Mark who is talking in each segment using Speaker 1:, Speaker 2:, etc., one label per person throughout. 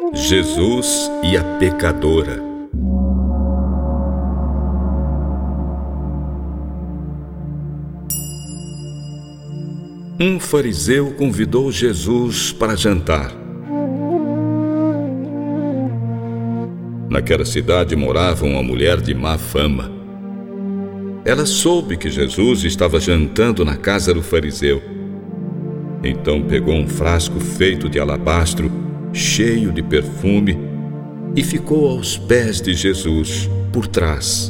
Speaker 1: Jesus e a pecadora. Um fariseu convidou Jesus para jantar. Naquela cidade morava uma mulher de má fama. Ela soube que Jesus estava jantando na casa do fariseu. Então pegou um frasco feito de alabastro, cheio de perfume, e ficou aos pés de Jesus, por trás.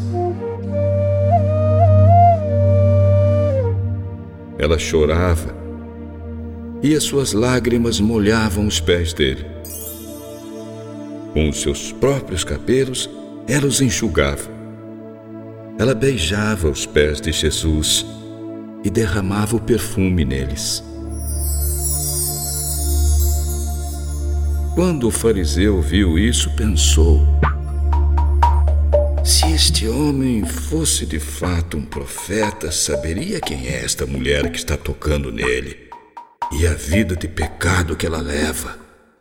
Speaker 1: Ela chorava, e as suas lágrimas molhavam os pés dele. Com os seus próprios cabelos, ela os enxugava. Ela beijava os pés de Jesus e derramava o perfume neles. Quando o fariseu viu isso, pensou: se este homem fosse de fato um profeta, saberia quem é esta mulher que está tocando nele e a vida de pecado que ela leva.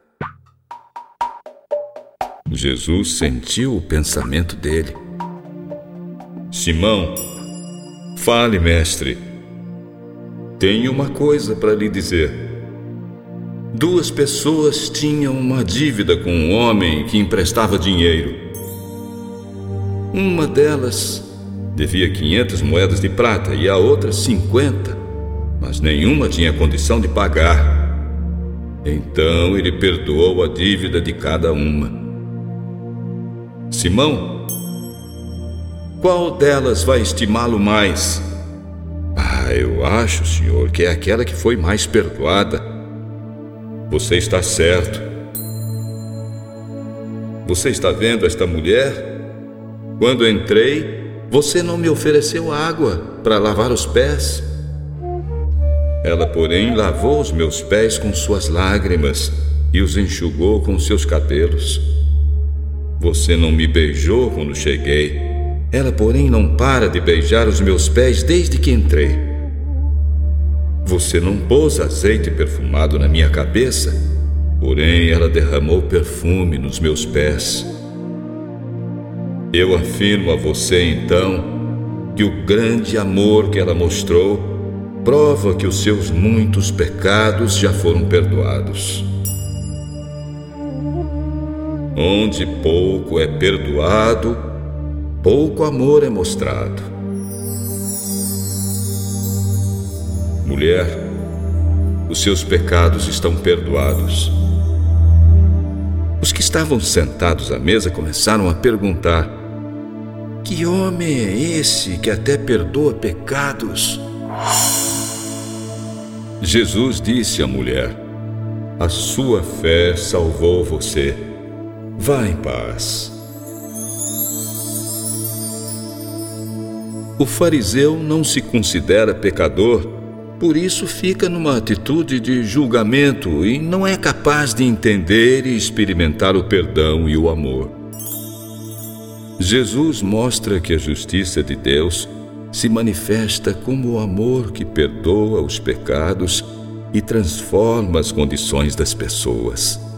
Speaker 1: Jesus sentiu o pensamento dele. Simão, fale, mestre. Tenho uma coisa para lhe dizer. 2 pessoas tinham uma dívida com um homem que emprestava dinheiro. Uma delas devia 500 moedas de prata e a outra 50, mas nenhuma tinha condição de pagar. Então ele perdoou a dívida de cada uma. Simão, qual delas vai estimá-lo mais? Eu acho, senhor, que é aquela que foi mais perdoada. Você está certo. Você está vendo esta mulher? Quando entrei, você não me ofereceu água para lavar os pés. Ela, porém, lavou os meus pés com suas lágrimas e os enxugou com seus cabelos. Você não me beijou quando cheguei. Ela, porém, não para de beijar os meus pés desde que entrei. Você não pôs azeite perfumado na minha cabeça, porém ela derramou perfume nos meus pés. Eu afirmo a você, então, que o grande amor que ela mostrou prova que os seus muitos pecados já foram perdoados. Onde pouco é perdoado, pouco amor é mostrado. Mulher, os seus pecados estão perdoados. Os que estavam sentados à mesa começaram a perguntar: que homem é esse que até perdoa pecados? Jesus disse à mulher: a sua fé salvou você. Vá em paz. O fariseu não se considera pecador, por isso fica numa atitude de julgamento e não é capaz de entender e experimentar o perdão e o amor. Jesus mostra que a justiça de Deus se manifesta como o amor que perdoa os pecados e transforma as condições das pessoas.